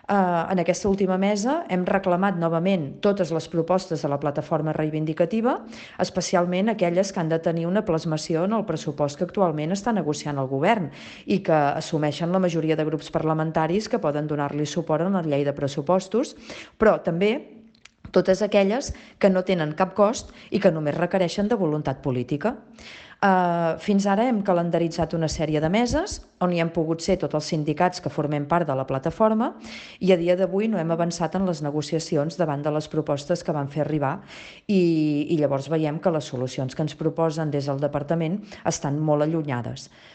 En aquesta última mesa hem reclamat novament totes les propostes de la plataforma reivindicativa, especialment aquelles que han de tenir una plasmació en el pressupost que actualment està negociant el govern i que assumeixen la majoria de grups parlamentaris que poden donar-li suport en la llei de pressupostos, però també totes aquelles que no tenen cap cost i que només requereixen de voluntat política. Fins ara hem calendaritzat una sèrie de meses on hi han pogut ser tots els sindicats que formem part de la plataforma i a dia d'avui no hem avançat en les negociacions davant de les propostes que van fer arribar i llavors veiem que les solucions que ens proposen des del departament estan molt allunyades.